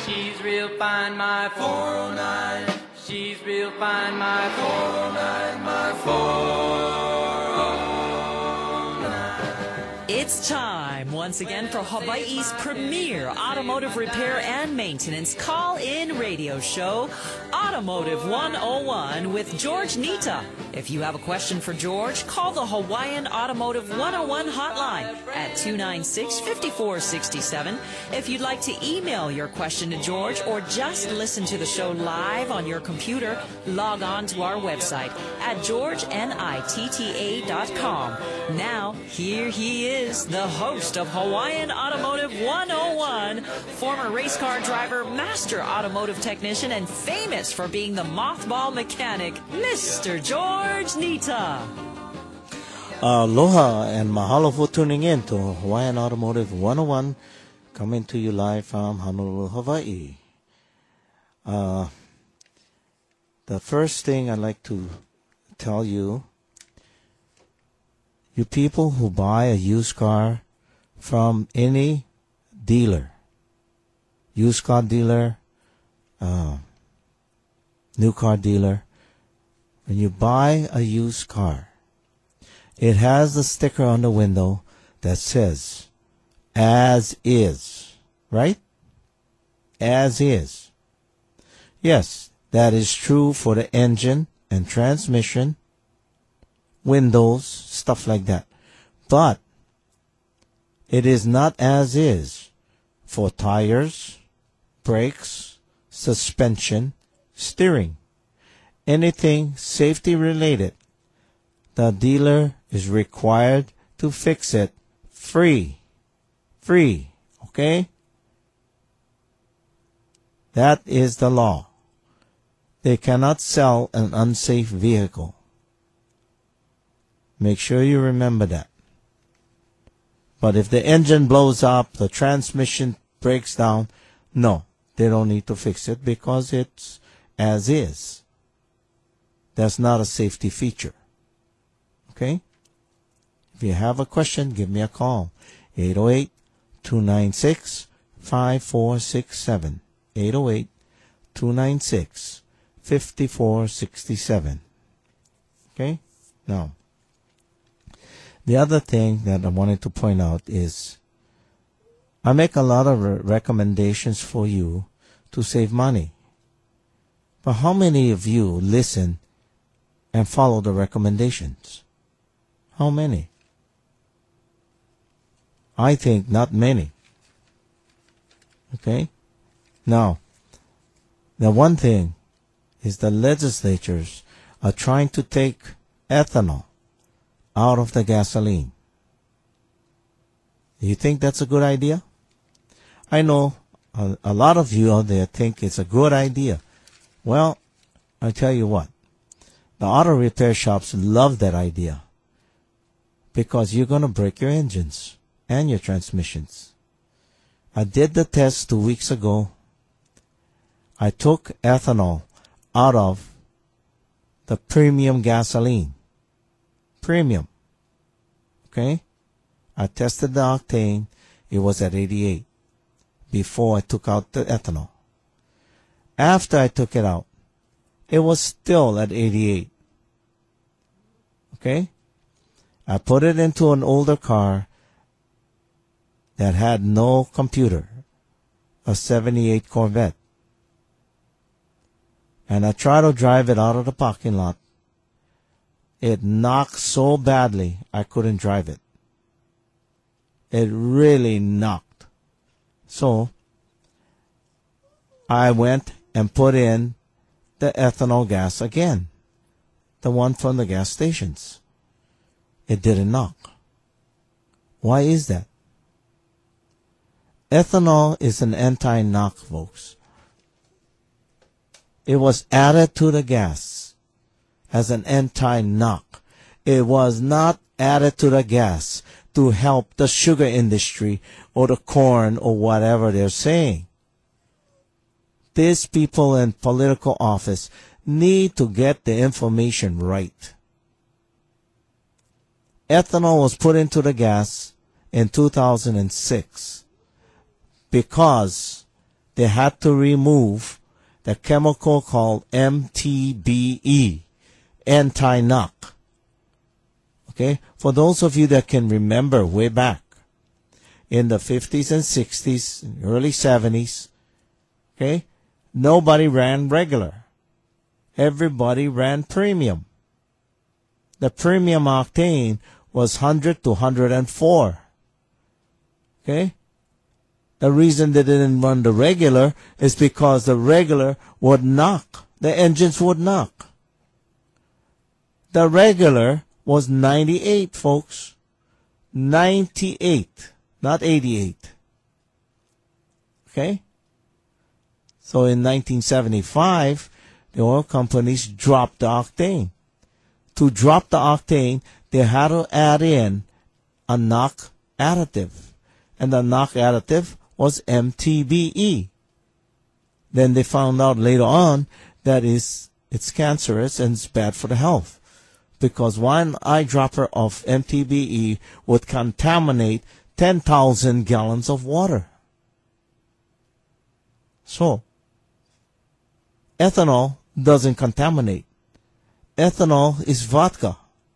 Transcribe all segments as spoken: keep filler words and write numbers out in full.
She's real fine, my four oh nine. She's real fine, my four oh nine, my four oh nine. It's time once again for Hawaii's premier automotive repair and maintenance call-in radio show, Automotive one oh one with George Nita. If you have a question for George, call the Hawaiian Automotive one oh one hotline at two nine six, five four six seven. If you'd like to email your question to George or just listen to the show live on your computer, log on to our website at george nitta dot com. Now, here he is, the host of Hawaiian Automotive one oh one, former race car driver, master automotive technician, and famous for being the mothball mechanic, Mister George Nita. Aloha and mahalo for tuning in to Hawaiian Automotive one oh one, coming to you live from Honolulu, Hawaii. Uh, the first thing I'd like to tell you, you people who buy a used car from any dealer, used car dealer, uh, new car dealer, when you buy a used car, it has a sticker on the window that says, as is, right? As is. Yes, that is true for the engine and transmission, windows, stuff like that. But it is not as is for tires, brakes, suspension, steering. Anything safety related, the dealer is required to fix it free. Free, okay? That is the law. They cannot sell an unsafe vehicle. Make sure you remember that. But if the engine blows up, the transmission breaks down, no, they don't need to fix it because it's as is. That's not a safety feature. Okay? If you have a question, give me a call. eight oh eight, two nine six, five four six seven. eight oh eight, two nine six, five four six seven. Okay? Now, the other thing that I wanted to point out is I make a lot of re- recommendations for you to save money. But how many of you listen and follow the recommendations? How many? I think not many. Okay? Now, the one thing is the legislatures are trying to take ethanol out of the gasoline. You think that's a good idea? I know a, a lot of you out there think it's a good idea. Well, I tell you what, the auto repair shops love that idea because you're going to break your engines and your transmissions. I did the test two weeks ago. I took ethanol out of the premium gasoline. Premium. Okay? I tested the octane. It was at eighty-eight before I took out the ethanol. After I took it out, it was still at eighty-eight. Okay? I put it into an older car that had no computer, a seventy-eight Corvette. And I tried to drive it out of the parking lot. It knocked so badly, I couldn't drive it. It really knocked. So, I went and put in the ethanol gas again. The one from the gas stations. It didn't knock. Why is that? Ethanol is an anti-knock, folks. It was added to the gas as an anti-knock. It was not added to the gas to help the sugar industry or the corn or whatever they're saying. These people in political office need to get the information right. Ethanol was put into the gas in two thousand six because they had to remove the chemical called M T B E, anti-knock. Okay? For those of you that can remember way back in the fifties and sixties, early seventies, okay, nobody ran regular. Everybody ran premium. The premium octane was one hundred to one hundred four. Okay? The reason they didn't run the regular is because the regular would knock. The engines would knock. The regular was ninety-eight, folks. ninety-eight, not eighty-eight. Okay? So in nineteen seventy-five, the oil companies dropped the octane. To drop the octane, they had to add in a knock additive. And the knock additive was M T B E. Then they found out later on that is it's cancerous and it's bad for the health. Because one eyedropper of M T B E would contaminate ten thousand gallons of water. So, ethanol doesn't contaminate. Ethanol is vodka.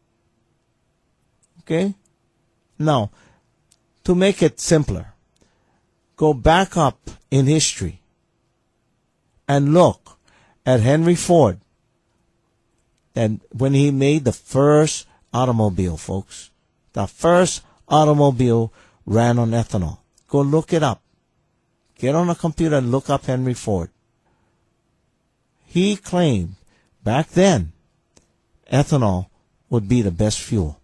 Okay? Now, to make it simpler, go back up in history and look at Henry Ford. And when he made the first automobile, folks, the first automobile ran on ethanol. Go look it up. Get on a computer and look up Henry Ford. He claimed back then ethanol would be the best fuel.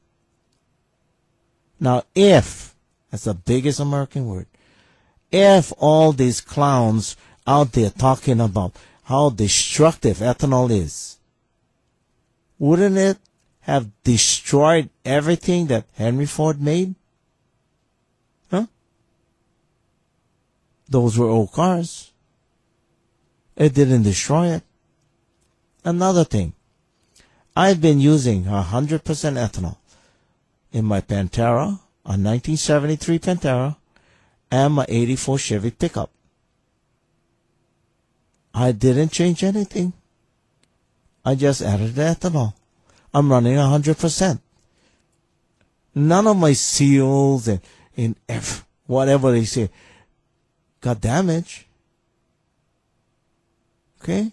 Now, if, that's the biggest American word, if all these clowns out there talking about how destructive ethanol is, wouldn't it have destroyed everything that Henry Ford made? Huh? Those were old cars. It didn't destroy it. Another thing, I've been using one hundred percent ethanol in my Pantera, a nineteen seventy-three Pantera, and my eighty-four Chevy pickup. I didn't change anything. I just added the ethanol. I'm running one hundred percent. None of my seals and, and F, whatever they say got damaged. Okay?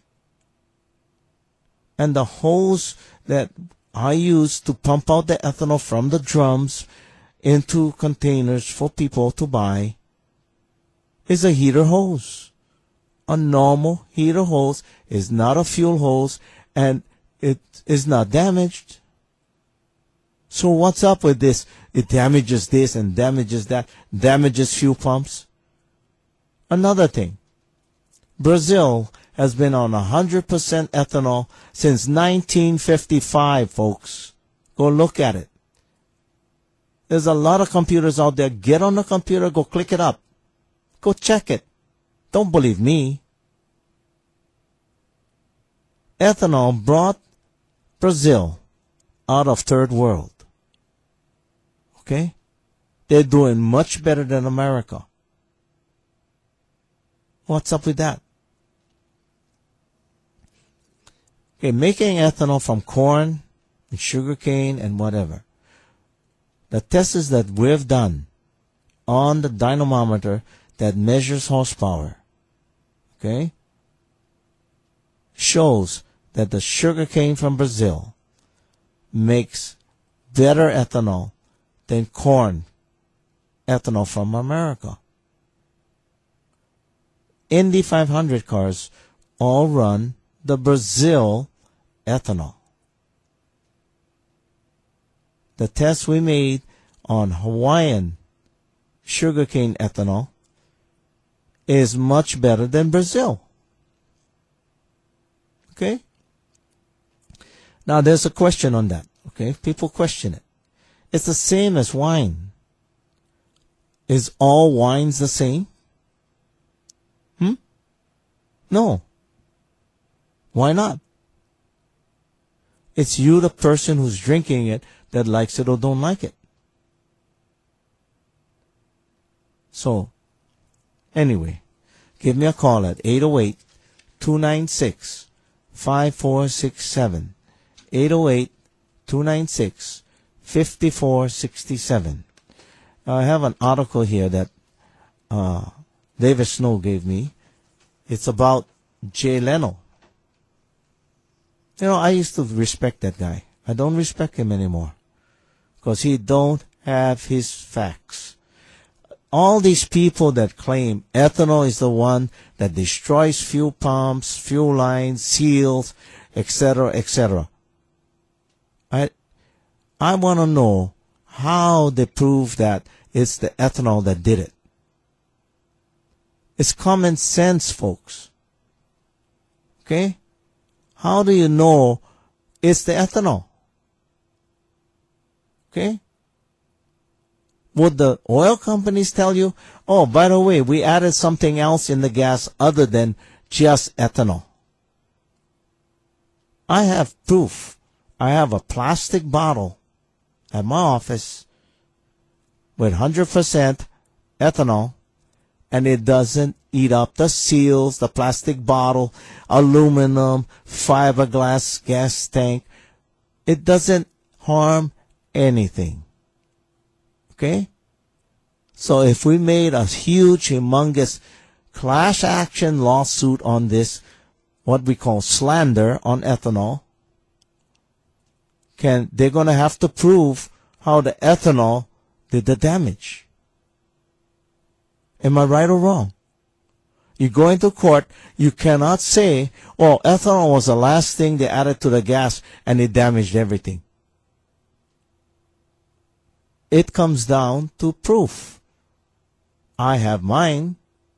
And the hose that I use to pump out the ethanol from the drums into containers for people to buy is a heater hose. A normal heater hose is not a fuel hose, and it is not damaged. So what's up with this? It damages this and damages that, damages fuel pumps. Another thing, Brazil has been on one hundred percent ethanol since nineteen fifty-five, folks. Go look at it. There's a lot of computers out there. Get on the computer, go click it up. Go check it. Don't believe me. Ethanol brought Brazil out of third world. Okay? They're doing much better than America. What's up with that? Okay, making ethanol from corn and sugarcane and whatever. The tests that we've done on the dynamometer that measures horsepower, okay, shows that the sugarcane from Brazil makes better ethanol than corn ethanol from America. Indy five hundred cars all run the Brazil ethanol. The test we made on Hawaiian sugarcane ethanol is much better than Brazil. Okay? Now there's a question on that. Okay? People question it. It's the same as wine. Is all wines the same? Hmm? No. Why not? It's you, the person who's drinking it, that likes it or don't like it. So, anyway, give me a call at eight oh eight, two nine six, five four six seven. eight oh eight, two nine six, five four six seven. I have an article here that uh, David Snow gave me. It's about Jay Leno. You know, I used to respect that guy. I don't respect him anymore because he don't have his facts. All these people that claim ethanol is the one that destroys fuel pumps, fuel lines, seals, et cetera, et cetera. I, I want to know how they prove that it's the ethanol that did it. It's common sense, folks. Okay? How do you know it's the ethanol? Okay? Would the oil companies tell you, oh, by the way, we added something else in the gas other than just ethanol? I have proof. I have a plastic bottle at my office with one hundred percent ethanol, and it doesn't eat up the seals, the plastic bottle, aluminum, fiberglass gas tank. It doesn't harm anything. Okay? So if we made a huge, humongous class action lawsuit on this, what we call slander on ethanol, can they're going to have to prove how the ethanol did the damage. Am I right or wrong? You go into court, you cannot say, oh, ethanol was the last thing they added to the gas and it damaged everything. It comes down to proof. I have mine.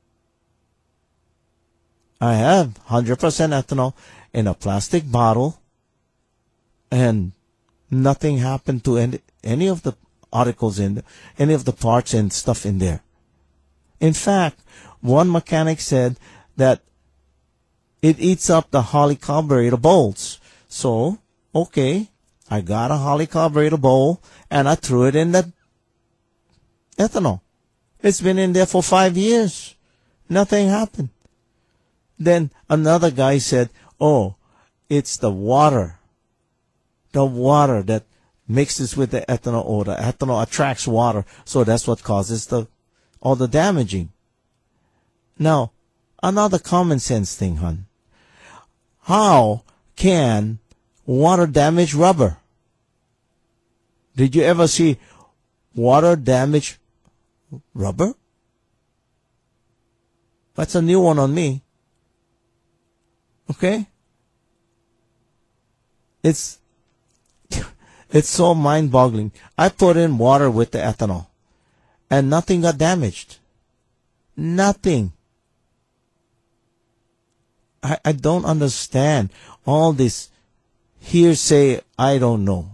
I have one hundred percent ethanol in a plastic bottle, and nothing happened to any, any of the articles in, any of the parts and stuff in there. In fact, one mechanic said that it eats up the Holley carburetor bowls. So, okay, I got a Holley carburetor bowl and I threw it in the ethanol. It's been in there for five years. Nothing happened. Then another guy said, oh, it's the water. The water that mixes with the ethanol, or the ethanol attracts water, so that's what causes the all the damaging. Now, another common sense thing, hon. How can water damage rubber? Did you ever see water damage rubber? That's a new one on me. Okay? It's it's so mind-boggling. I put in water with the ethanol, and nothing got damaged. Nothing. I, I don't understand all this hearsay. I don't know.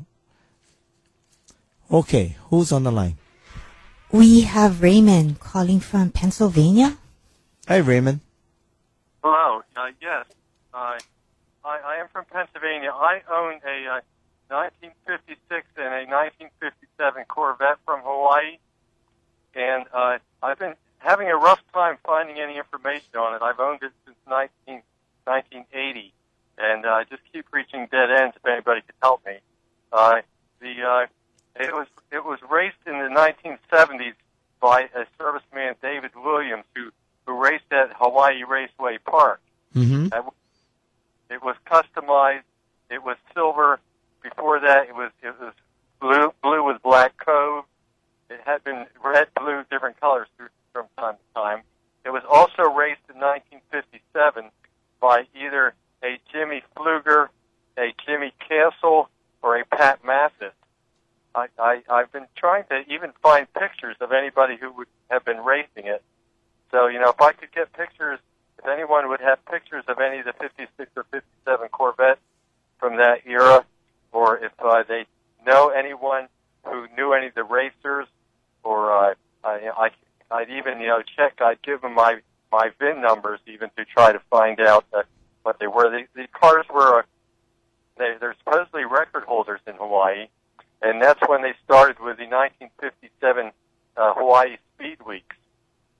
Okay, who's on the line? We have Raymond calling from Pennsylvania. Hi, Raymond. Hello. Uh, yes, uh, I, I am from Pennsylvania. I own a uh, nineteen fifty-six and a nineteen fifty-seven Corvette from Hawaii, and uh, I've been having a rough time finding any information on it. I've owned it since nineteen eighty, and I uh, just keep reaching dead ends. If anybody could help me, uh, the uh, it was it was raced in the nineteen seventies by a serviceman, David Williams, who who raced at Hawaii Raceway Park. Mm-hmm. It was customized. It was silver. Before that, it was it was blue blue with black cove. It had been red, blue, different colors from time to time. It was also raced in nineteen fifty-seven by either a Jimmy Pfluger, a Jimmy Castle, or a Pat Mathis. I, I, I've been trying to even find pictures of anybody who would have been racing it. So, you know, if I could get pictures, if anyone would have pictures of any of the fifty-six or fifty-seven Corvettes from that era, or if uh, they know anyone who knew any of the racers, or uh, I, I, I'd even, you know, check, I'd give them my, my V I N numbers even to try to find out uh, what they were. The, the cars were, uh, they, they're supposedly record holders in Hawaii, and that's when they started with the nineteen fifty-seven uh, Hawaii Speed Weeks.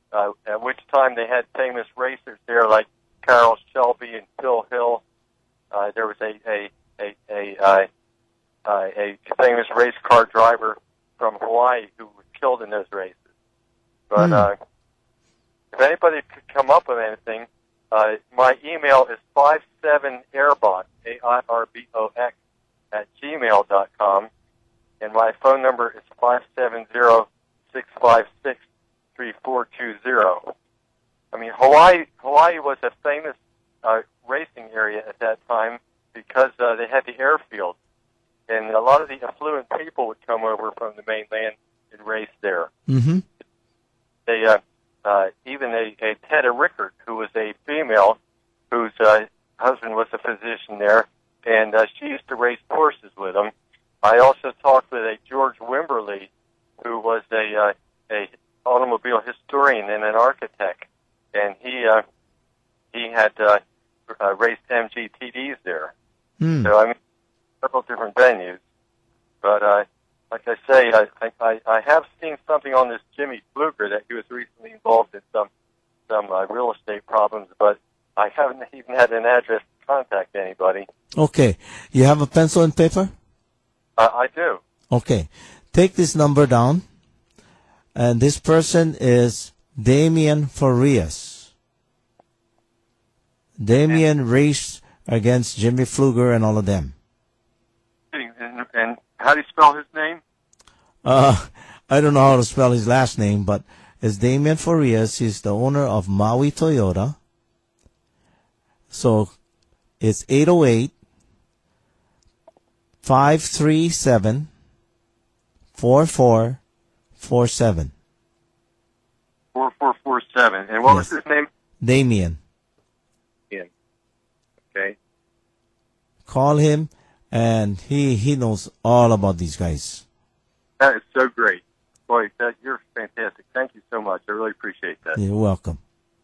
uh, at which time they had famous racers there like Carroll Shelby and Phil Hill. Uh, there was a a a a, uh, uh, a famous race car driver from Hawaii who was killed in those races. But Hmm. uh, if anybody could come up with anything, uh, my email is five seven airbox, A I R B O X, at gmail dot com, and my phone number is five seven zero, six five six, three four two zero. I mean, Hawaii Hawaii was a famous uh, racing area at that time because uh, they had the airfield, and a lot of the affluent people would come over from the mainland and race there. Mm-hmm. They uh, uh, even a, a Tetta Rickard, who was a female, whose uh, husband was a physician there, and uh, she used to race horses with him. I also talked with a George Wimberly, who was a uh, a automobile historian and an architect, and he uh, he had uh, uh, raced M G T Ds there. Hmm. So I mean, several different venues. But uh, like I say, I, I I have seen something on this Jimmy Fluker that he was recently involved in some some uh, real estate problems, but I haven't even had an address to contact anybody. Okay. You have a pencil and paper? Uh, I do. Okay. Take this number down. And this person is Damian Farias. Damian raced against Jimmy Fluger and all of them. And, and how do you spell his name? Uh, I don't know how to spell his last name, but it's Damian Farias. He's the owner of Maui Toyota. So it's eight oh eight, five three seven, four four four seven. four four four seven. And what Yes. was his name? Damian. Ian. Okay. Call him, and he, he knows all about these guys. That is so great. Boy, that, you're fantastic. Thank you so much. I really appreciate that. You're welcome.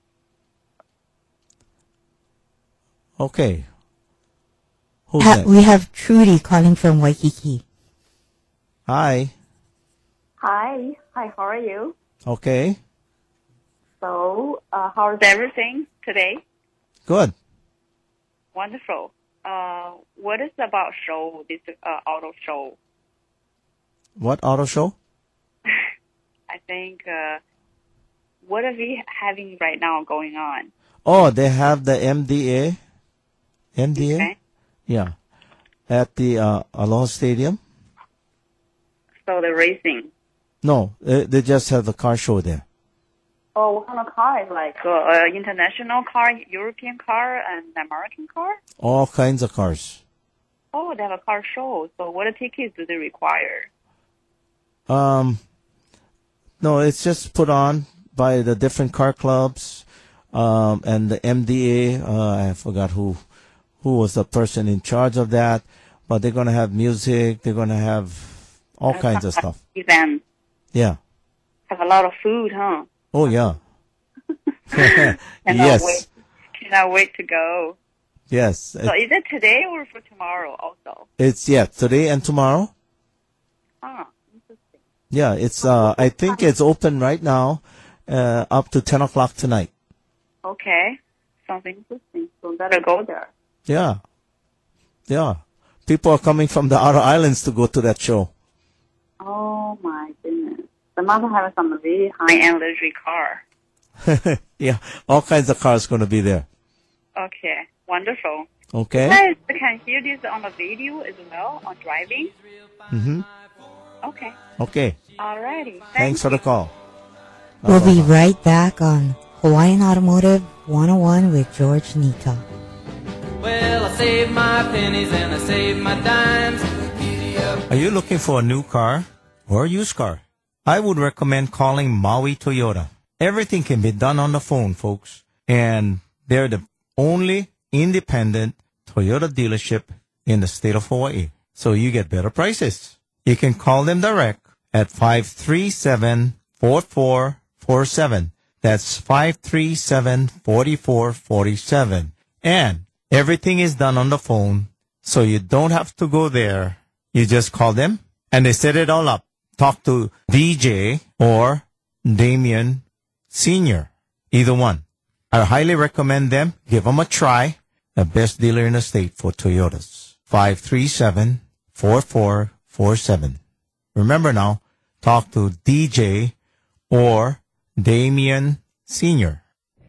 Okay. Who's Ha- next? we have Trudy calling from Waikiki. Hi. Hi. Hi, how are you? Okay. So, uh, how's everything today? Good. Wonderful. Uh, what is about show, this uh, auto show? What auto show? I think, uh, what are we having right now going on? Oh, they have the M D A. M D A? Okay. Yeah. At the uh, Aloha Stadium? So the racing. No, they, they just have the car show there. Oh, what kind of car? Like uh, uh, international car, European car, and American car? All kinds of cars. Oh, they have a car show. So what tickets do they require? Um, no, it's just put on by the different car clubs, um, and the M D A. Uh, I forgot who, who was the person in charge of that, but they're gonna have music. They're gonna have all kinds of stuff. Event. Yeah. Have a lot of food, huh? Oh yeah. Cannot Yes. Wait. Cannot wait to go. Yes. So It- is it today or for tomorrow also? it's yeah today and tomorrow. Ah, interesting. Yeah, it's uh I think it's open right now, uh up to ten o'clock tonight. Okay. Sounds interesting. So better go there. Yeah. Yeah. People are coming from the outer islands to go to that show. Oh my goodness. They must have some really high-end luxury car. Yeah, all kinds of cars going to be there. Okay. Wonderful. Okay? Guys, I can hear this on the video as well on driving. Mm-hmm. Okay. Okay. Alrighty. Thanks for the call. We'll be right back on Hawaiian Automotive one oh one with George Nita. Well, I saved my pennies and I saved my dimes. Giddy up. Are you looking for a new car or a used car? I would recommend calling Maui Toyota. Everything can be done on the phone, folks. And they're the only independent Toyota dealership in the state of Hawaii. So you get better prices. You can call them direct at five three seven, four four four seven. That's five three seven, four four four seven. And everything is done on the phone, so you don't have to go there. You just call them, and they set it all up. Talk to D J or Damien Senior, either one. I highly recommend them. Give them a try. The best dealer in the state for Toyotas. five three seven, four four four seven. Remember now, talk to D J or Damian Senior.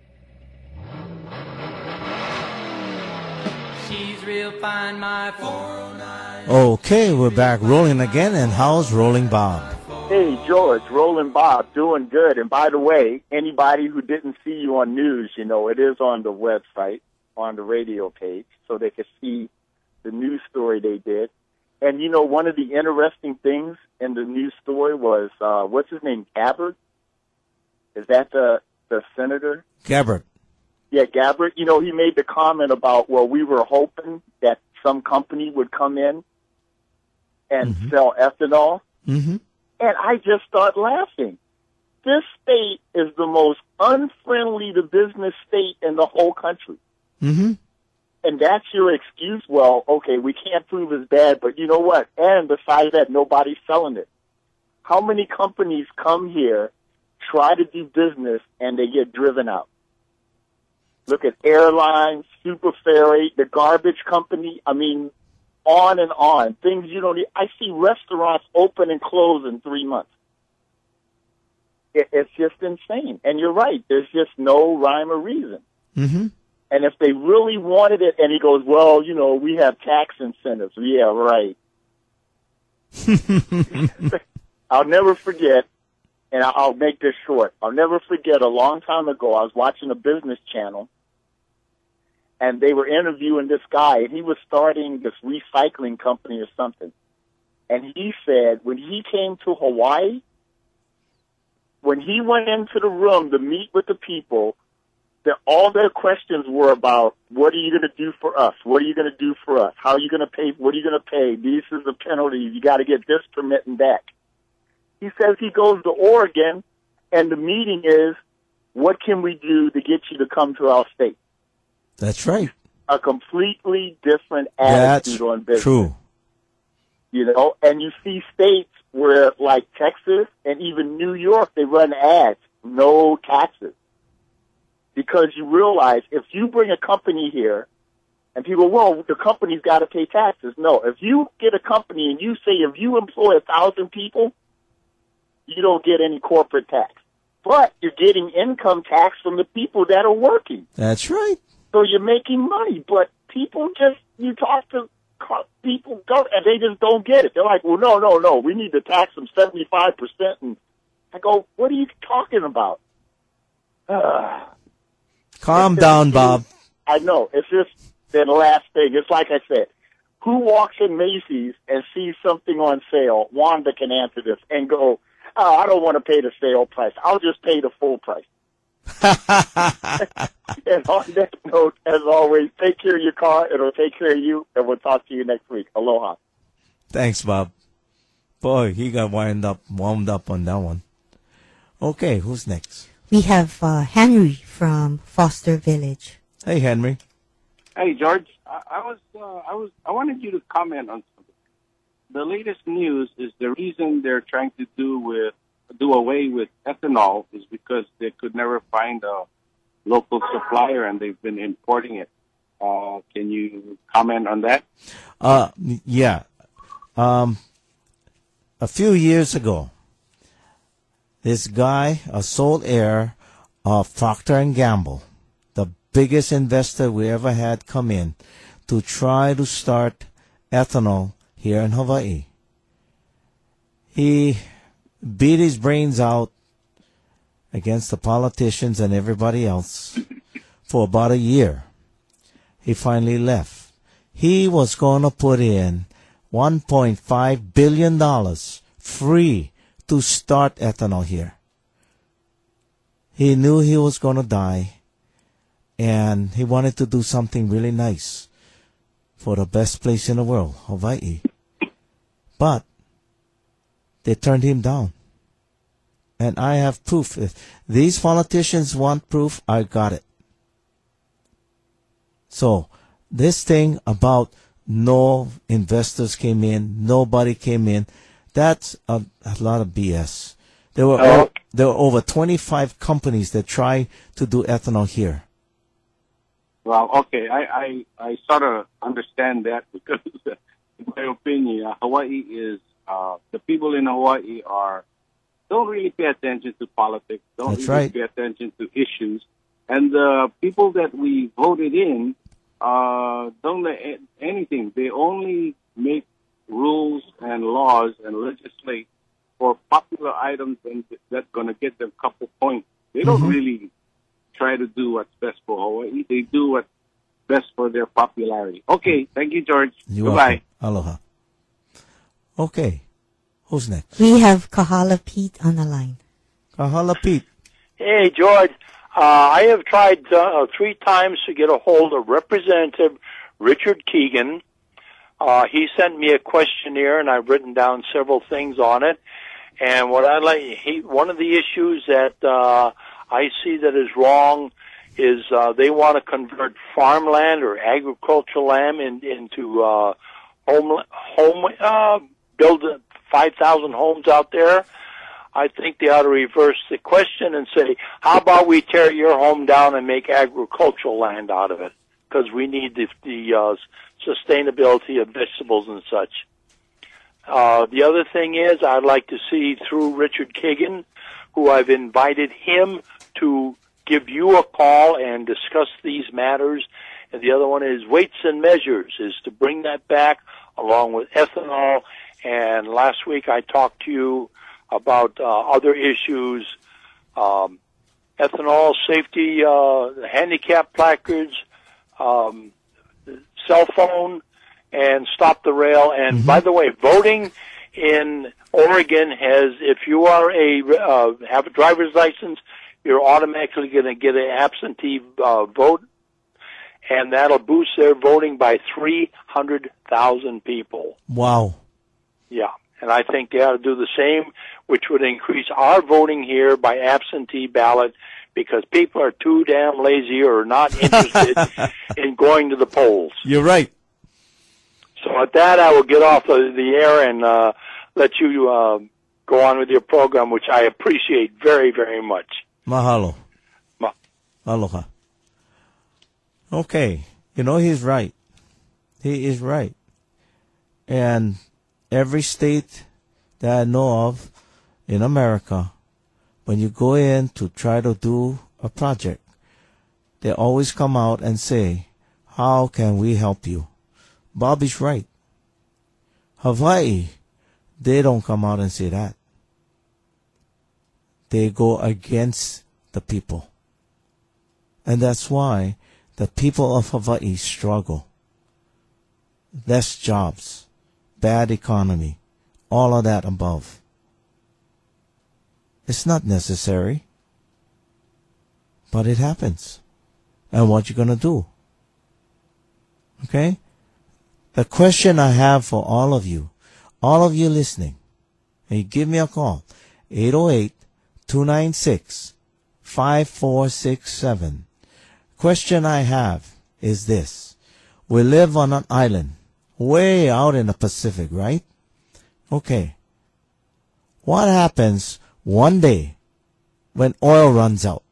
She's real fine, my four oh nine. Okay, we're back rolling again, and how's Rolling Bob? Hey, George, Rolling Bob, doing good. And by the way, anybody who didn't see you on news, you know, it is on the website, on the radio page, so they can see the news story they did. And, you know, one of the interesting things in the news story was, uh, what's his name, Gabbard? Is that the, the senator? Gabbard. Yeah, Gabbard. You know, he made the comment about, well, we were hoping that some company would come in and Mm-hmm. sell ethanol. Mm-hmm. And I just start laughing. This state is the most unfriendly to business state in the whole country. Mm-hmm. And that's your excuse? Well, okay, we can't prove it's bad, but you know what? And besides that, nobody's selling it. How many companies come here, try to do business, and they get driven out? Look at airlines, Super Ferry, the garbage company. I mean, on and on. Things you don't need. I see restaurants open and close in three months. It, it's just insane. And you're right. There's just no rhyme or reason. Mm-hmm. And if they really wanted it, and he goes, well, you know, we have tax incentives. Yeah, right. I'll never forget, and I'll I'll make this short. I'll never forget a long time ago, I was watching a business channel, and they were interviewing this guy, and he was starting this recycling company or something. And he said when he came to Hawaii, when he went into the room to meet with the people, that all their questions were about, what are you going to do for us? What are you going to do for us? How are you going to pay? What are you going to pay? These are the penalties. You got to get this permit and that. He says he goes to Oregon, and the meeting is, what can we do to get you to come to our state? That's right. A completely different That's attitude on business. true. You know, and you see states where, like Texas and even New York, they run ads, no taxes. Because you realize if you bring a company here and people, well, the company's got to pay taxes. No, if you get a company and you say if you employ a thousand people, you don't get any corporate tax. But you're getting income tax from the people that are working. That's right. So you're making money. But people just, you talk to people and they just don't get it. They're like, well, no, no, no, we need to tax them seventy-five percent. And I go, what are you talking about? Uh, Calm down, Bob. I know. It's just the last thing. It's like I said, who walks in Macy's and sees something on sale? Wanda can answer this and go, oh, I don't want to pay the sale price. I'll just pay the full price. And on that note, as always, take care of your car. It'll take care of you, and we'll talk to you next week. Aloha. Thanks, Bob. Boy, he got wound up, wound up on that one. Okay, who's next? We have uh, Henry from Foster Village. Hey, Henry. Hey, George. I, I was, uh, I was, I wanted you to comment on something. The latest news is the reason they're trying to do with do away with ethanol is because they could never find a local supplier and they've been importing it. Uh, can you comment on that? Uh, yeah. Um, a few years ago, this guy, a sole heir of Procter and Gamble, the biggest investor we ever had come in to try to start ethanol here in Hawaii. He beat his brains out against the politicians and everybody else for about a year. He finally left. He was going to put in one point five billion dollars free to start ethanol here. He knew he was going to die, and he wanted to do something really nice for the best place in the world, Hawaii. But they turned him down. And I have proof. If these politicians want proof, I got it. So, this thing about no investors came in, nobody came in, that's a, a lot of B S. There were Oh, there are over twenty-five companies that try to do ethanol here. Well, okay, I, I, I sort of understand that because, in my opinion, uh, Hawaii is, uh, the people in Hawaii are, don't really pay attention to politics, don't That's really right. pay attention to issues. And the people that we voted in uh, don't know a- anything. They only make rules and laws and legislate for popular items and that's going to get them a couple points. They don't Mhm. really try to do what's best for Hawaii. They do what's best for their popularity. Okay, thank you, George. You're Goodbye. welcome. Aloha. Okay. Who's next? We have Kahala Pete on the line. Kahala Pete. Hey, George. Uh, I have tried uh, three times to get a hold of Representative Richard Keegan. Uh, he sent me a questionnaire, and I've written down several things on it. And what I like, he, one of the issues that uh, I see that is wrong is uh, they want to convert farmland or agricultural land in, into uh, home, home, uh, build five thousand homes out there. I think they ought to reverse the question and say, how about we tear your home down and make agricultural land out of it? Because we need the, the uh, sustainability of vegetables and such. Uh, the other thing is I'd like to see through Richard Kagan, who I've invited him to give you a call and discuss these matters. And the other one is weights and measures, is to bring that back along with ethanol. And last week I talked to you about uh, other issues, um, ethanol, safety, uh, handicap placards, um, cell phone, and stop the rail. And Mm-hmm. by the way, voting in Oregon has, if you are a uh, have a driver's license, you're automatically going to get an absentee uh, vote, and that'll boost their voting by three hundred thousand people. Wow. Yeah, and I think they ought to do the same, which would increase our voting here by absentee ballot, because people are too damn lazy or not interested in going to the polls. You're right. So at that, I will get off the, the air and uh, let you uh, go on with your program, which I appreciate very, very much. Mahalo. Ma- Aloha. Okay. You know, he's right. He is right. And every state that I know of in America, when you go in to try to do a project, they always come out and say, how can we help you? Bobby's right. Hawaii, they don't come out and say that. They go against the people. And that's why the people of Hawaii struggle. Less jobs, bad economy, all of that above. It's not necessary, but it happens. And what you gonna do? Okay? The question I have for all of you, all of you listening, and you give me a call, eight oh eight, two nine six, five four six seven. Question I have is this. We live on an island, way out in the Pacific, right? Okay. What happens one day when oil runs out?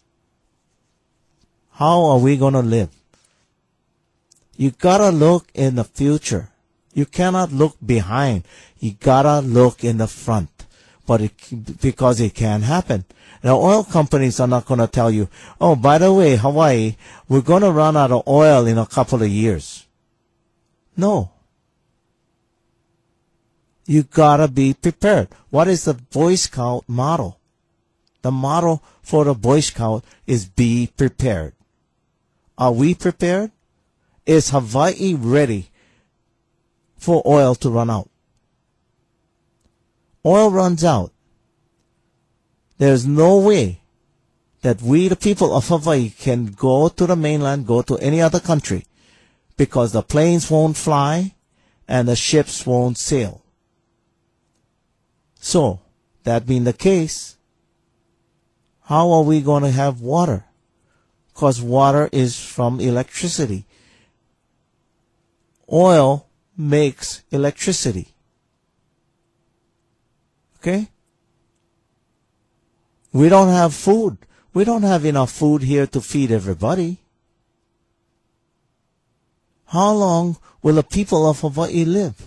How are we going to live? You gotta look in the future. You cannot look behind. You gotta look in the front. But it, because it can happen. Now, oil companies are not gonna tell you, oh, by the way, Hawaii, we're gonna run out of oil in a couple of years. No. You gotta be prepared. What is the Boy Scout motto? The motto for the Boy Scout is be prepared. Are we prepared? Is Hawaii ready for oil to run out? Oil runs out. There's no way that we, the people of Hawaii, can go to the mainland, go to any other country, because the planes won't fly and the ships won't sail. So, that being the case, how are we going to have water? Because water is from electricity. Oil makes electricity. Okay? We don't have food. We don't have enough food here to feed everybody. How long will the people of Hawaii live?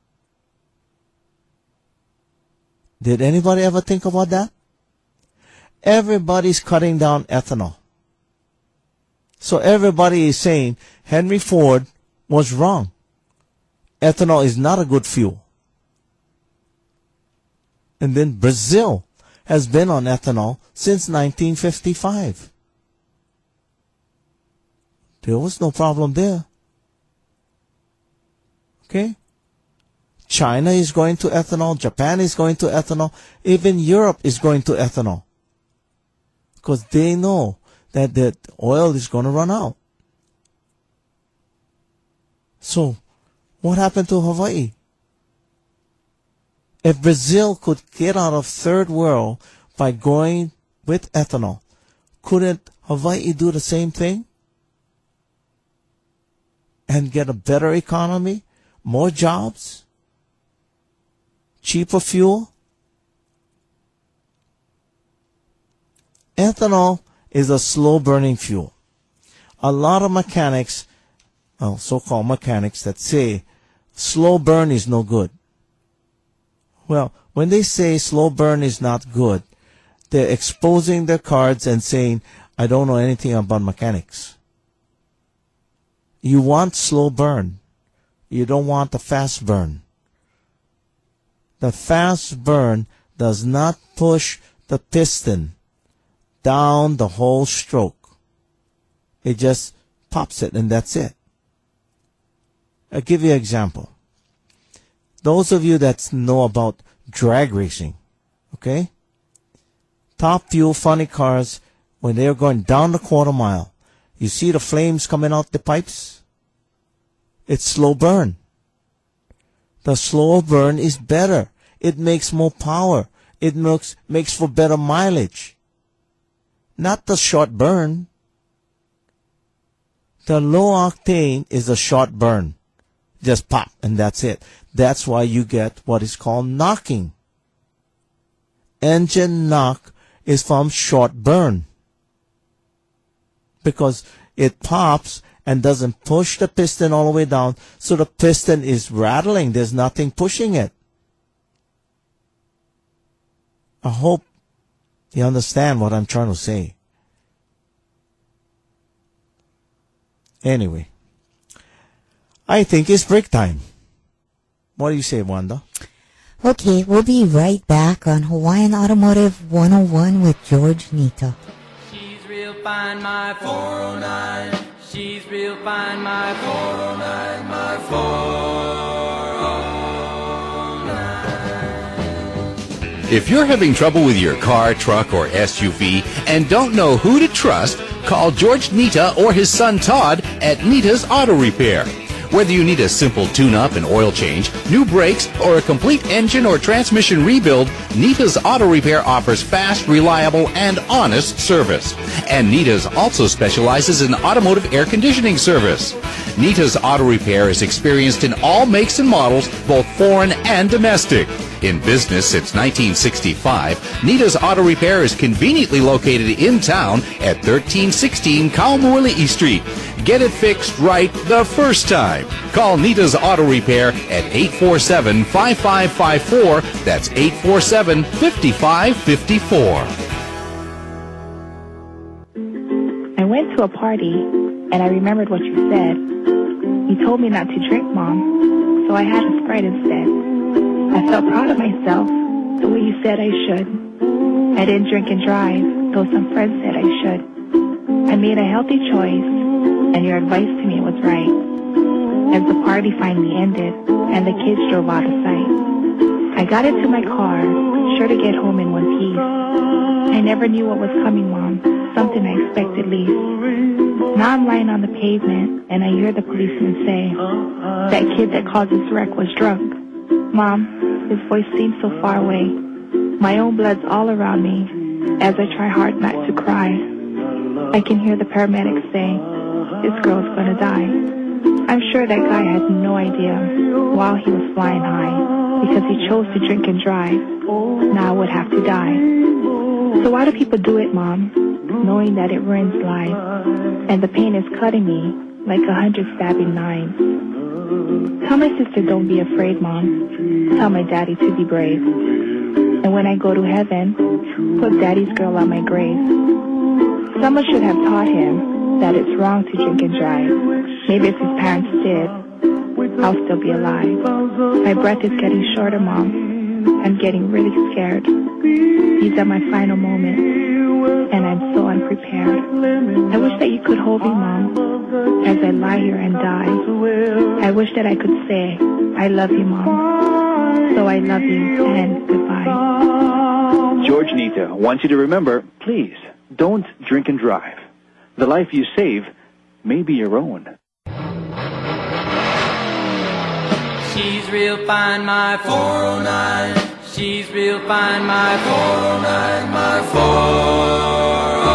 Did anybody ever think about that? Everybody's cutting down ethanol. So everybody is saying Henry Ford was wrong. Ethanol is not a good fuel. And then Brazil has been on ethanol since nineteen fifty-five. There was no problem there. Okay? China is going to ethanol. Japan is going to ethanol. Even Europe is going to ethanol. Because they know that the oil is going to run out. So, what happened to Hawaii? If Brazil could get out of third world by going with ethanol, couldn't Hawaii do the same thing? And get a better economy, more jobs, cheaper fuel? Ethanol is a slow-burning fuel. A lot of mechanics, well, so-called mechanics, that say slow burn is no good. Well, when they say slow burn is not good, they're exposing their cards and saying, I don't know anything about mechanics. You want slow burn. You don't want the fast burn. The fast burn does not push the piston down the whole stroke. It just pops it and that's it. I'll give you an example. Those of you that know about drag racing, okay? Top Fuel funny cars, when they're going down the quarter mile, you see the flames coming out the pipes? It's slow burn. The slow burn is better. It makes more power. It makes, makes for better mileage. Not the short burn. The low octane is a short burn. Just pop, and that's it. That's why you get what is called knocking. Engine knock is from short burn. Because it pops and doesn't push the piston all the way down, so the piston is rattling. There's nothing pushing it. I hope you understand what I'm trying to say. Anyway, I think it's break time. What do you say, Wanda? Okay, we'll be right back on Hawaiian Automotive one oh one with George Nita. She's real fine, my four oh nine. She's real fine, my four oh nine, my four oh nine. If you're having trouble with your car, truck, or S U V and don't know who to trust, call George Nita or his son Todd at Nita's Auto Repair. Whether you need a simple tune-up and oil change, new brakes, or a complete engine or transmission rebuild, Nita's Auto Repair offers fast, reliable, and honest service. And Nita's also specializes in automotive air conditioning service. Nita's Auto Repair is experienced in all makes and models, both foreign and domestic. In business since nineteen sixty-five, Nita's Auto Repair is conveniently located in town at thirteen sixteen Kaumoili'i Street. Get it fixed right the first time. Call Nita's Auto Repair at eight four seven, five five five four. That's eight four seven, five five five four. I went to a party, and I remembered what you said. You told me not to drink, Mom, so I had a Sprite instead. I felt proud of myself, the way you said I should. I didn't drink and drive, though some friends said I should. I made a healthy choice, and your advice to me was right. As the party finally ended, and the kids drove out of sight, I got into my car, sure to get home in one piece. I never knew what was coming, Mom, something I expected least. Now I'm lying on the pavement, and I hear the policeman say, that kid that caused this wreck was drunk. Mom, his voice seems so far away. My own blood's all around me as I try hard not to cry. I can hear the paramedics saying, this girl's gonna die. I'm sure that guy had no idea while he was flying high because he chose to drink and drive. Now I would have to die. So why do people do it, Mom, knowing that it ruins lives, and the pain is cutting me like a hundred stabbing knives? Tell my sister don't be afraid, Mom. Tell my daddy to be brave. And when I go to heaven, put Daddy's girl on my grave. Someone should have taught him that it's wrong to drink and drive. Maybe if his parents did, I'll still be alive. My breath is getting shorter, Mom. I'm getting really scared. These are my final moments, and I'm so unprepared. I wish that you could hold me, Mom, as I lie here and die. I wish that I could say, I love you, Mom. So I love you, and goodbye. George Nita wants you to remember, please, don't drink and drive. The life you save may be your own. She's real fine, my four oh nine. She's real fine, my four oh nine, my four oh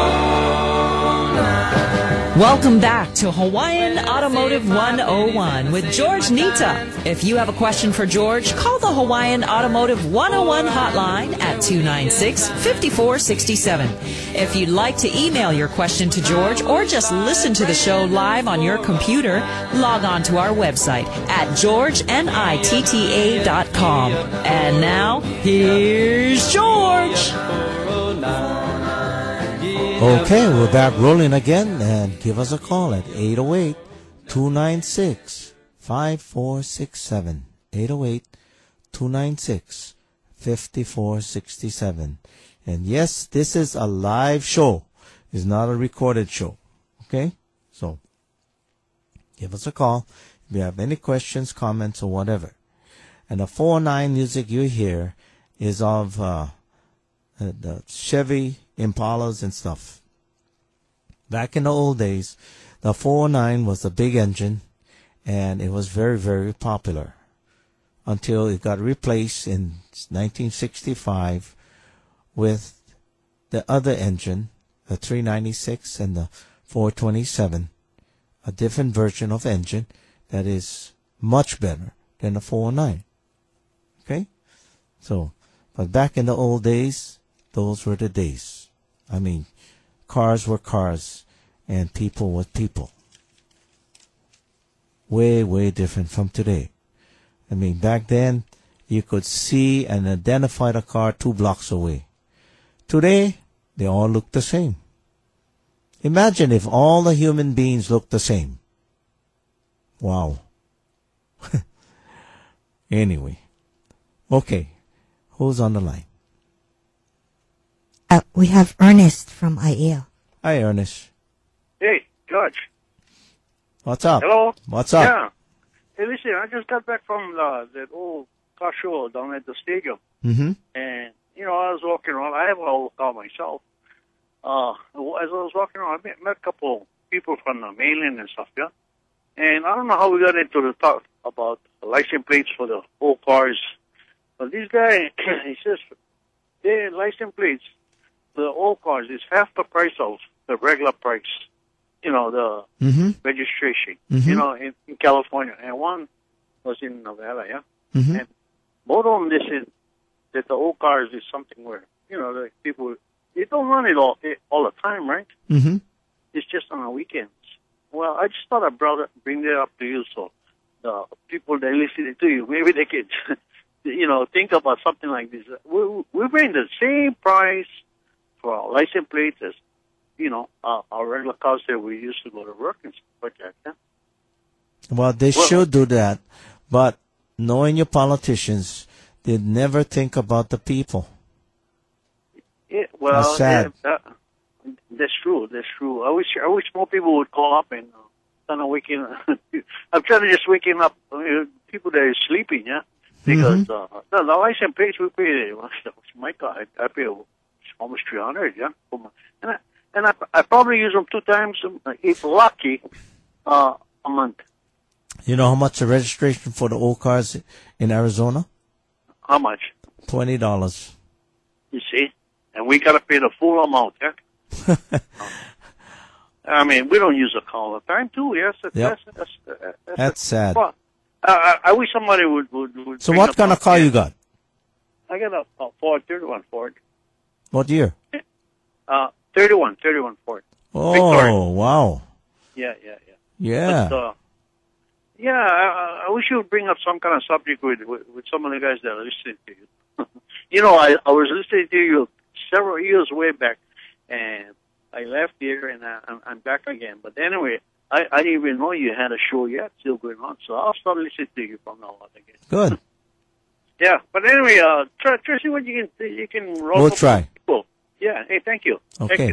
nine. Welcome back to Hawaiian Automotive one oh one with George Nita. If you have a question for George, call the Hawaiian Automotive one oh one hotline at two nine six, five four six seven. If you'd like to email your question to George or just listen to the show live on your computer, log on to our website at george nitta dot com. And now, here's George. Okay, we're back rolling again, and give us a call at eight oh eight, two nine six, five four six seven. eight oh eight, two nine six, five four six seven. And yes, this is a live show. It's not a recorded show. Okay? So, give us a call if you have any questions, comments, or whatever. And the four oh nine music you hear is of uh, the Chevy Impalas and stuff. Back in the old days, the four oh nine was a big engine, and it was very, very popular until it got replaced in nineteen sixty-five with the other engine, the three ninety-six and the four twenty-seven, a different version of engine that is much better than the four oh nine. Okay? So, but back in the old days, those were the days. I mean, cars were cars and people were people. Way, way different from today. I mean, back then, you could see and identify the car two blocks away. Today, they all look the same. Imagine if all the human beings looked the same. Wow. Anyway. Okay. Who's on the line? Uh, we have Ernest from I A L. Hi, Ernest. Hey, George. What's up? Hello? What's up? Yeah. Hey, listen, I just got back from the, that old car show down at the stadium. Mm-hmm. And, you know, I was walking around. I have an old car myself. Uh, as I was walking around, I met, met a couple people from the mainland and stuff, yeah? And I don't know how we got into the talk about the license plates for the old cars. But this guy, he says, their license plates for the old cars is half the price of the regular price. You know, the mm-hmm. registration, mm-hmm. you know, in, in California. And one was in Nevada, yeah? Mm-hmm. And both of them, they said that the old cars is something where, you know, the people, they don't run it all all the time, right? Mm-hmm. It's just on the weekends. Well, I just thought I'd brought it, bring that up to you so the people that are listening to you, maybe they could, you know, think about something like this. We're, we're paying the same price for our license plates as, you know, uh, our regular cars that we used to go to work and stuff like that. Yeah? Well, they well, should do that, but knowing your politicians, they never think about the people. Yeah, well, that's sad. Uh, uh, that's true. That's true. I wish I wish more people would call up and uh, kind of waking. I'm trying to just waking up uh, people that are sleeping. Yeah, because mm-hmm. uh, the, the license plates we pay. My God, I, I pay almost three hundred. Yeah, and I, and I, I probably use them two times, if lucky, uh, a month. You know how much the registration for the old cars in Arizona? How much? Twenty dollars. You see, and we got to pay the full amount. Yeah. I mean, we don't use a car all the time, too. Yes, that's yep. that's, that's, that's, that's sad. Well, I, I wish somebody would would. would so, what kind of car you got? I got a, a Ford thirty-one Ford. What year? Uh, thirty-one, thirty-one Ford. Oh, Victoria. wow. Yeah, yeah, yeah. Yeah. But, uh, yeah, I, I wish you would bring up some kind of subject with, with, with some of the guys that are listening to you. You know, I, I was listening to you several years way back, and I left here, and I, I'm, I'm back again. But anyway, I, I didn't even know you had a show yet still going on, so I'll start listening to you from now on again. Good. Yeah, but anyway, uh, try, try to see what you can you can roll. We'll up try. with people. Yeah. Hey, thank you. Thank Okay. you.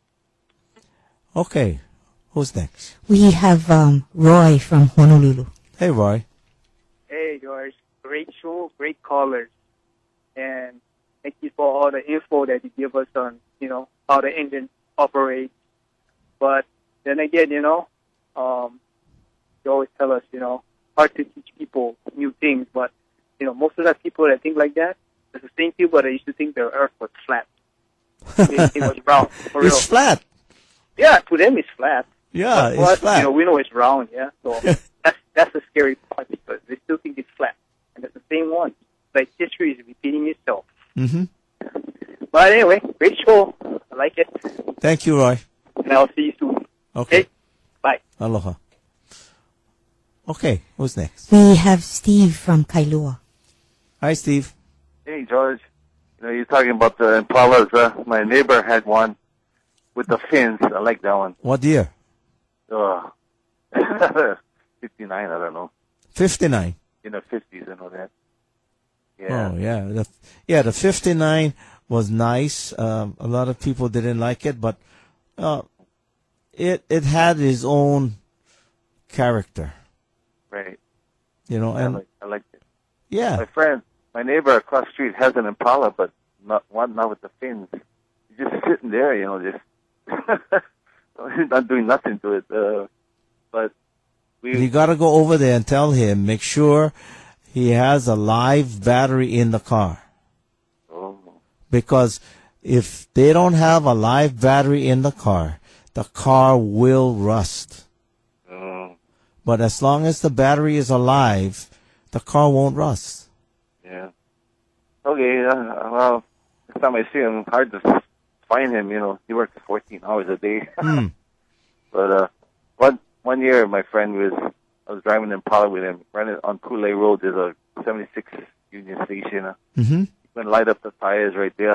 Okay. Who's next? We have um, Roy from Honolulu. Hey, Roy. Hey, George. Great show, great callers. And thank you for all the info that you give us on, you know, how the engine operates. But then again, you know, um, you always tell us, you know, hard to teach people new things. But, you know, most of the people that think like that, it's the same people that used to think the earth was flat. it, it was round. For It's real. flat. Yeah, to them it's flat. Yeah, But it's for us, flat. You know, we know it's round, yeah. So that's that's the scary part because they still think it's flat, and it's the same one. Like history is repeating itself. Mm-hmm. But anyway, great show. I like it, Thank you, Roy. and I'll see you soon. Okay. Bye. Aloha. Okay, who's next? We have Steve from Kailua. Hi, Steve. Hey, George. You know, you're talking about the Impalas. Uh, my neighbor had one with the fins. I like that one. What year? Uh, fifty-nine, I don't know. fifty-nine. In the fifties, I know that. Yeah. Oh, yeah. The, yeah, the fifty-nine was nice. Um, a lot of people didn't like it, but uh, it it had its own character, Right. you know. I And like, I like it. yeah, My friend, my neighbor across the street has an Impala, but not one, not with the fins. He's just sitting there, you know, just not doing nothing to it. Uh, but we, you got to go over there and tell him, make sure he has a live battery in the car. oh, Because if they don't have a live battery in the car, the car will rust. oh, But as long as the battery is alive, the car won't rust. yeah. Okay, uh, well, next time I see him, hard to find him, you know. He works fourteen hours a day. Hmm. But uh, one one year, my friend was, I was driving Impala with him, running on Kool-Aid Road. There's a seventy-six Union Station. Uh, Mm-hmm. Going to light up the tires right there.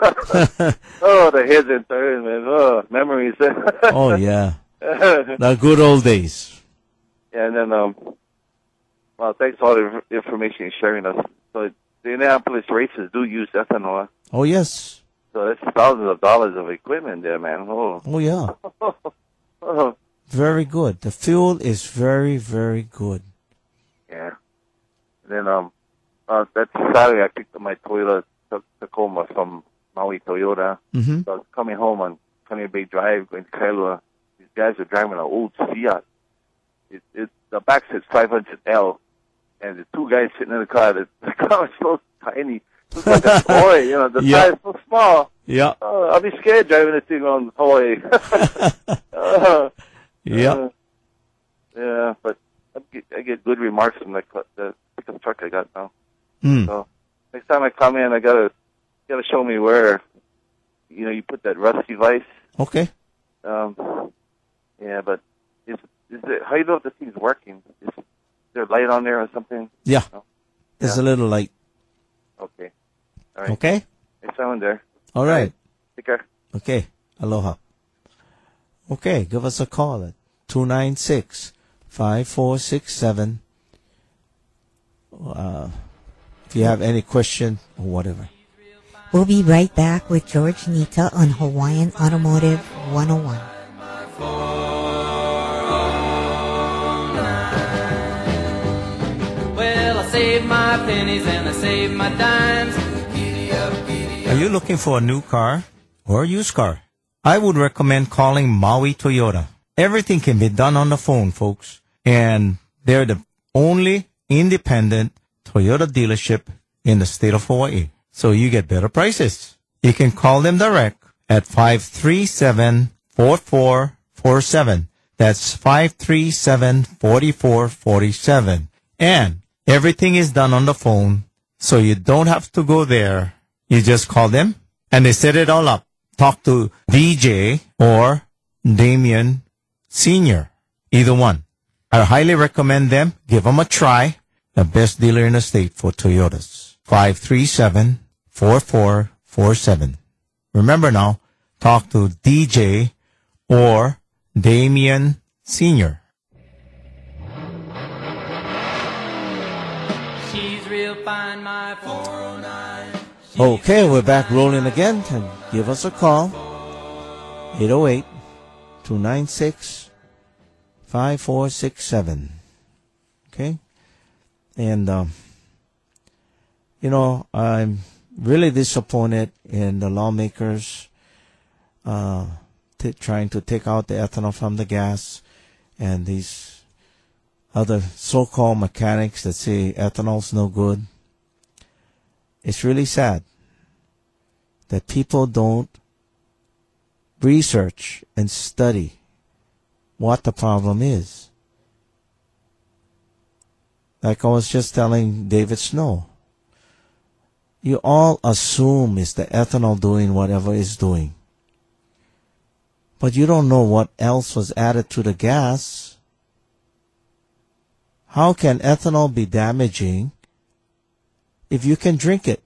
Oh, the heads and turns, man. Oh, memories. Oh, yeah. The good old days. And then, um, well, thanks for all the information you're sharing us. So the Indianapolis races do use ethanol. Oh, yes. So that's thousands of dollars of equipment there, man. Oh, Oh, yeah. oh. Very good. The fuel is very, very good. Yeah. And then, um, uh, that Saturday I picked up my Toyota Tacoma from Maui Toyota. Mm-hmm. So I was coming home on Coney Bay Drive, going to Kailua. These guys are driving an old Fiat. It, it, the back says five hundred L, and the two guys sitting in the car, the, the car is so tiny. Looks like a toy, you know, the Yeah. size so small. Yeah. Oh, I'll be scared driving this thing on Hawaii. uh, Yeah. uh, yeah, but I get, I get good remarks from the, the pickup truck I got now. Mm. So next time I come in, I gotta gotta show me where, you know, you put that rust device. Okay. Um, yeah, but is is it, how do you know if the thing's working? Is there a light on there or something? Yeah. No? There's Yeah. a little light. Okay. All right. Okay? Next time I'm there. All right. Take care. Okay. Aloha. Okay. Give us a call at two nine six, five four six seven. Uh, if you have any question or whatever. We'll be right back with George Nita on Hawaiian Automotive one oh one. Well, I saved my pennies and I saved my dimes. Giddy up, giddy Are you looking for a new car or a used car? I would recommend calling Maui Toyota. Everything can be done on the phone, folks. And they're the only independent Toyota dealership in the state of Hawaii. So you get better prices. You can call them direct at five three seven, four four four seven. That's five three seven, four four four seven. And everything is done on the phone, so you don't have to go there. You just call them, and they set it all up. talk to D J or Damien Senior. Either one. I highly recommend them. Give them a try. The best dealer in the state for Toyotas. five three seven, four four four seven. Remember now, talk to D J or Damien Senior. She's real fine, my four oh nine. Okay, we're back rolling again. And give us a call. eight oh eight, two nine six, five four six seven. Okay? And, um, you know, I'm really disappointed in the lawmakers uh, t- trying to take out the ethanol from the gas, and these other so-called mechanics that say ethanol's no good. It's really sad that people don't research and study what the problem is. Like I was just telling David Snow, you all assume it's the ethanol doing whatever it's doing. But you don't know what else was added to the gas. How can ethanol be damaging if you can drink it?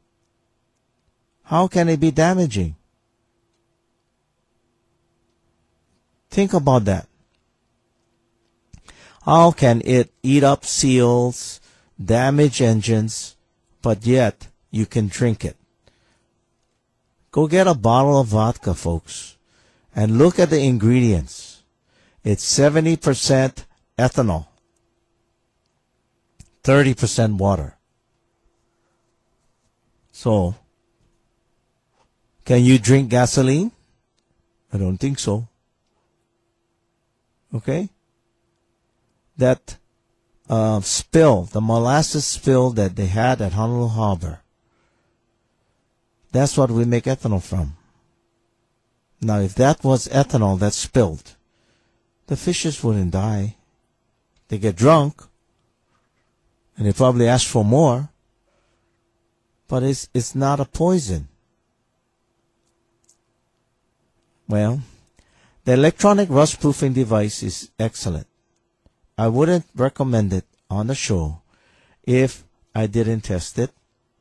How can it be damaging? Think about that. How can it eat up seals, damage engines, but yet you can drink it? Go get a bottle of vodka, folks, and look at the ingredients. It's seventy percent ethanol, thirty percent water. So, can you drink gasoline? I don't think so. Okay? That uh, spill, the molasses spill that they had at Honolulu Harbor, that's what we make ethanol from. Now, if that was ethanol that spilled, the fishes wouldn't die. They get drunk, and they probably ask for more, but it's, it's not a poison. Well, the electronic rust-proofing device is excellent. I wouldn't recommend it on the show if I didn't test it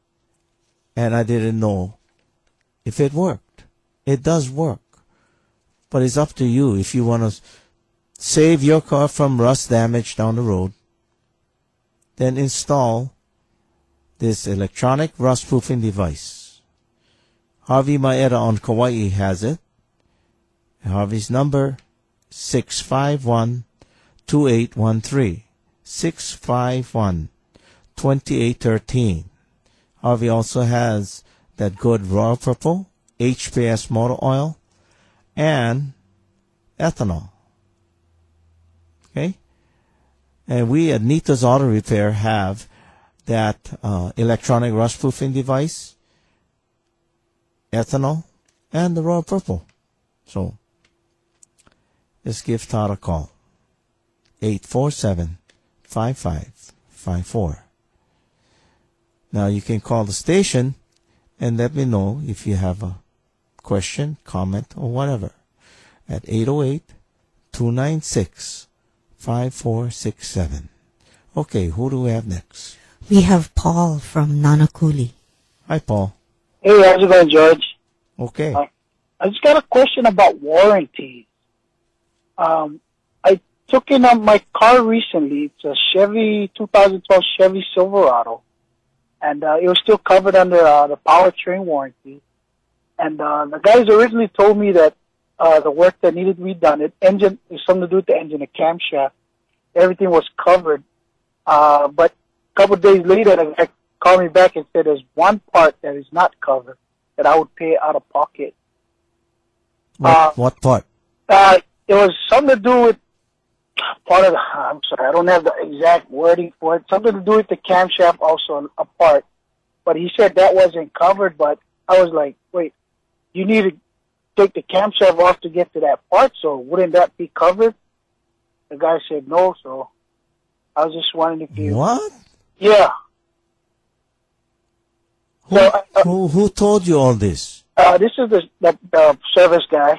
and I didn't know if it worked. It does work. But it's up to you if you want to save your car from rust damage down the road. Then install this electronic rust-proofing device. Harvey Maeda on Kauai has it. Harvey's number, six five one, two eight one three. six five one, two eight one three. Harvey also has that good Royal Purple, H P S motor oil, and ethanol. Okay? And we at Nita's Auto Repair have that uh, electronic rust-proofing device, ethanol, and the Royal Purple. So, just give Todd a call. eight four seven, five five five four. Now you can call the station and let me know if you have a question, comment, or whatever at eight oh eight, two nine six, five four six seven. Okay, who do we have next? We have Paul from Nanakuli. Hi, Paul. Hey, how's it going, George? Okay. Uh, I just got a question about warranties. Um, I took in on my car recently. It's a Chevy, two thousand twelve Chevy Silverado, and uh, it was still covered under uh, the powertrain warranty. And uh, the guys originally told me that uh, the work that needed to be done, it engine, it was something to do with the engine, the camshaft, everything was covered. Uh, but a couple of days later, the guy called me back and said there's one part that is not covered that I would pay out of pocket. What, Uh, what part? Uh, it was something to do with part of the, I'm sorry, I don't have the exact wording for it. Something to do with the camshaft also a part. But he said that wasn't covered, but I was like, wait, you need to take the camshaft off to get to that part, so wouldn't that be covered? The guy said no, so I was just wondering if you... What? Yeah. Who, who, who told you all this? Uh, this is the, the, the service guy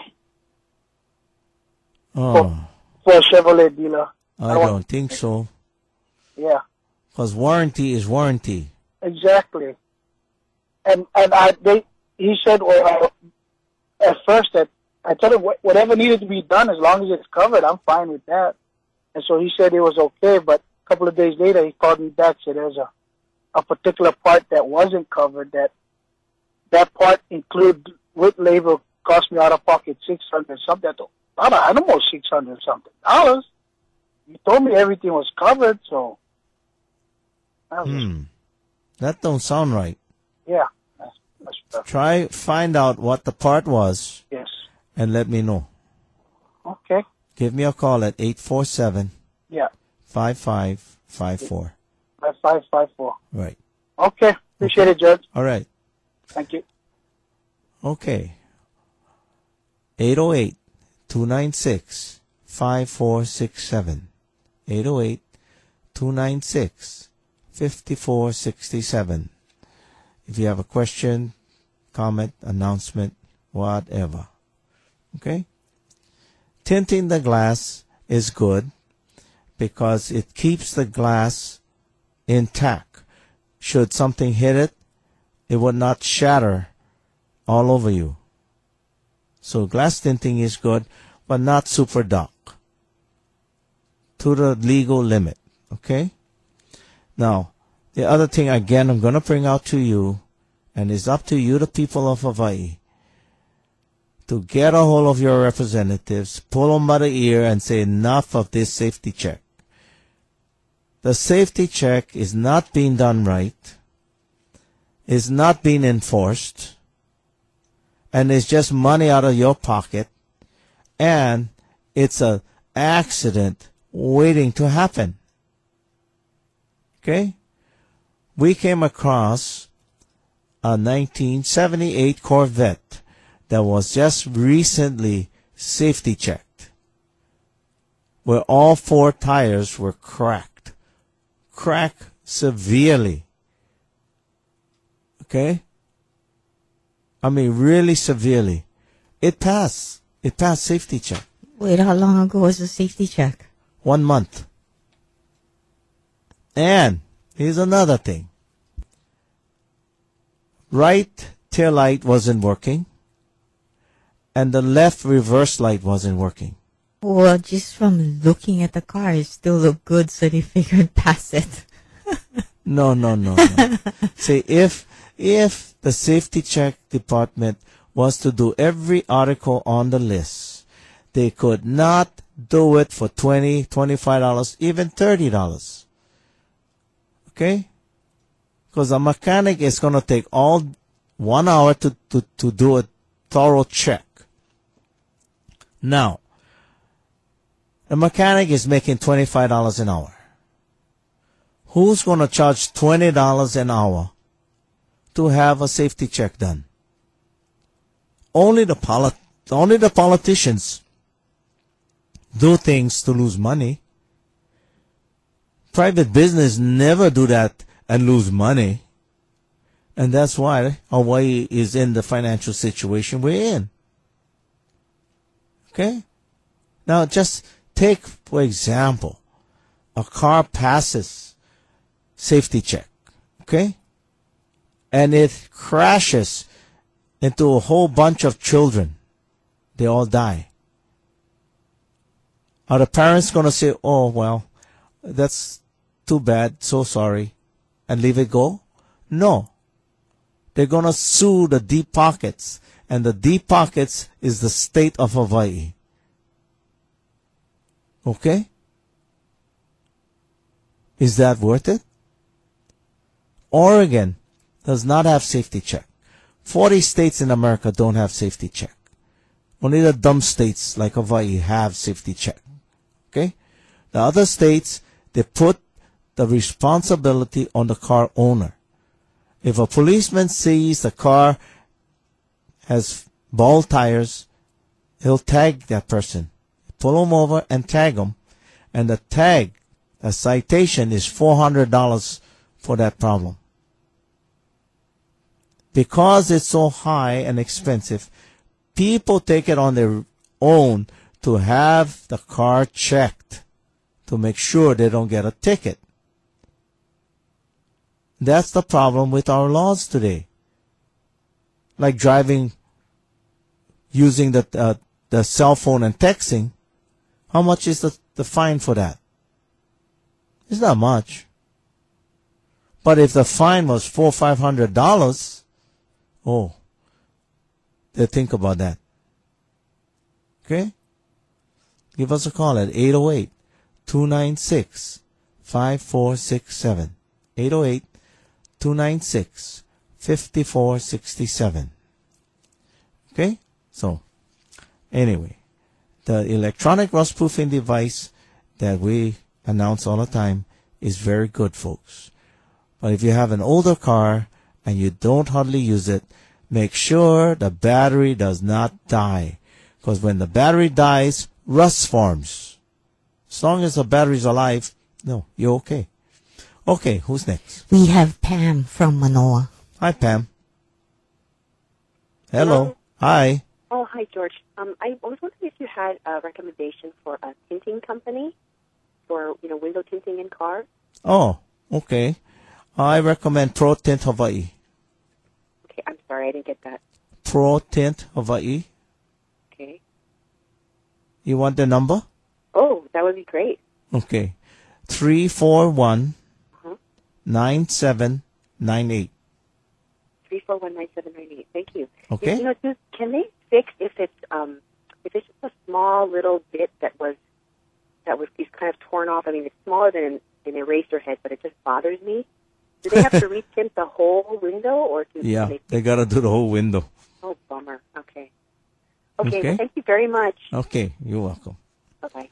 Oh, for a Chevrolet dealer. I don't- don't think so. Yeah, Because warranty is warranty. exactly. And and I they he said well, uh, at first that I told him wh- whatever needed to be done as long as it's covered, I'm fine with that. And so he said it was okay. But a couple of days later, he called me back, said there's a a particular part that wasn't covered. That that part include with labor cost me out of pocket six hundred something. I don't, I don't know six hundred something dollars. You told me everything was covered, so that was just- Hmm. That don't sound right. yeah. That's, that's perfect. Try find out what the part was Yes. and let me know. Okay. Give me a call at eight four seven, Yeah. five five five four. Five five five four. Right. Okay. Appreciate it, Judge. All right. Thank you. Okay. eight oh eight, two nine six, five four six seven. eight oh eight, two nine six, five four six seven. If you have a question, comment, announcement, whatever. Okay? Tinting the glass is good because it keeps the glass intact. Should something hit it, it would not shatter all over you. So glass tinting is good, but not super dark. To the legal limit. Okay? Now, the other thing, again, I'm going to bring out to you, and it's up to you, the people of Hawaii, to get a hold of your representatives, pull them by the ear, and say enough of this safety check. The safety check is not being done right, is not being enforced, and it's just money out of your pocket, and it's an accident waiting to happen. Okay? We came across a nineteen seventy-eight Corvette that was just recently safety checked, where all four tires were cracked. Cracked severely. Okay? I mean, really severely. It passed. It passed safety check. Wait, how long ago was the safety check? One month. And here's another thing. Right tail light wasn't working, and the left reverse light wasn't working. Well, just from looking at the car, it still looked good, so they figured pass it. No, no, no, no. See, if if the safety check department was to do every article on the list, they could not do it for twenty dollars, twenty-five dollars, even thirty dollars. Okay? Because a mechanic is going to take all one hour to, to, to do a thorough check. Now, the mechanic is making twenty-five dollars an hour. Who's going to charge twenty dollars an hour to have a safety check done? Only the polit- only the politicians do things to lose money. Private business never do that and lose money. And that's why Hawaii is in the financial situation we're in. Okay? Now just take, for example, a car passes safety check. Okay? And it crashes into a whole bunch of children. They all die. Are the parents going to say, oh, well, that's too bad, so sorry, and leave it go? No. They're going to sue the deep pockets, and the deep pockets is the state of Hawaii. Okay? Is that worth it? Oregon does not have safety check. forty states in America don't have safety check. Only the dumb states like Hawaii have safety check. Okay? The other states, they put the responsibility on the car owner. If a policeman sees the car has bald tires, he'll tag that person. Pull him over and tag him. And the tag, the citation is four hundred dollars for that problem. because it's so high and expensive, people take it on their own to have the car checked to make sure they don't get a ticket. That's the problem with our laws today. Like driving, using the uh, the cell phone and texting. How much is the, the fine for that? It's not much. But if the fine was four or five hundred dollars, oh, they think about that. Okay? Give us a call at eight oh eight, two nine six, five four six seven. eight oh eight, two nine six, five four six seven. Okay? So, anyway, the electronic rust-proofing device that we announce all the time is very good, folks. But if you have an older car and you don't hardly use it, make sure the battery does not die. Because when the battery dies, rust forms. As long as the battery's alive, no, you're okay. Okay, who's next? We have Pam from Manoa. Hi, Pam. Hello. Hello. Hi. Oh, hi, George. Um, I was wondering if you had a recommendation for a tinting company for, you know, window tinting in cars. Oh, okay. I recommend Pro Tint Hawaii. Okay, I'm sorry, I didn't get that. Pro Tint Hawaii. Okay. You want the number? Oh, that would be great. Okay. three four one, Uh-huh. nine seven nine eight. three four one nine seven nine eight. Thank you. Okay. You know, just, can they fix if it's um if it's just a small little bit that was that was just kind of torn off? I mean, it's smaller than an eraser head, but it just bothers me. Do they have to retint the whole window, or do Yeah, they? they got to do the whole window. Oh, bummer. Okay. Okay. Okay. Well, thank you very much. Okay, you're welcome. Bye bye.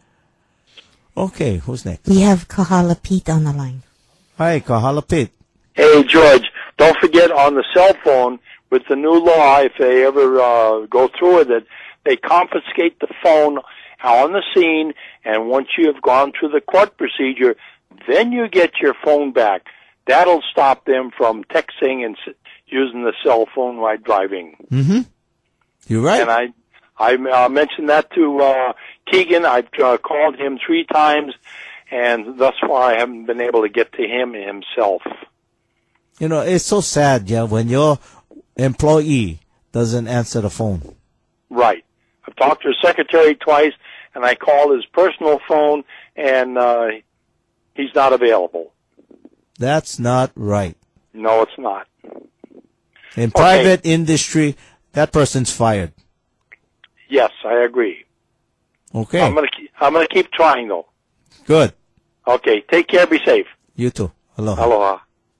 Okay, who's next? We have Kahala Pete on the line. Hi, Kahala Pete. Hey, George, don't forget on the cell phone, with the new law, if they ever uh, go through with it, they confiscate the phone on the scene, and once you have gone through the court procedure, then you get your phone back. That'll stop them from texting and s- using the cell phone while driving. Mm-hmm. You're right. And I, I uh, mentioned that to uh, Keegan. I've uh, called him three times, and thus far I haven't been able to get to him himself. You know, it's so sad, yeah, when your employee doesn't answer the phone. Right. I've talked to his secretary twice, and I called his personal phone, and uh, he's not available. That's not right. No, it's not. In private industry, that person's fired. Yes, I agree. Okay. I'm gonna keep, I'm gonna keep trying though. Good. Okay. Take care. Be safe. You too. Aloha. Aloha.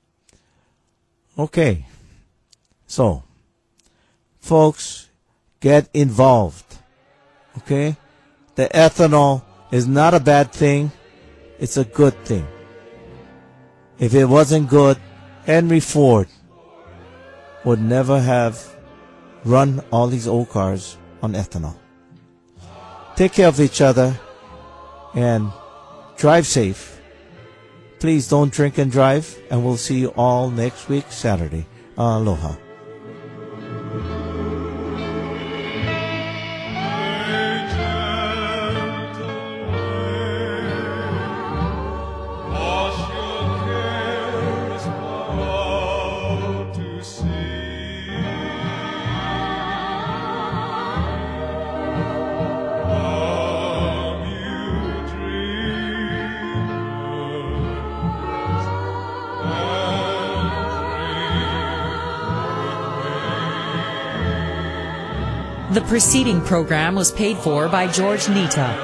Okay. So, folks, get involved. Okay? The ethanol is not a bad thing. It's a good thing. If it wasn't good, Henry Ford would never have run all these old cars on ethanol. Take care of each other and drive safe. Please don't drink and drive, and we'll see you all next week, Saturday. Aloha. The preceding program was paid for by George Nita.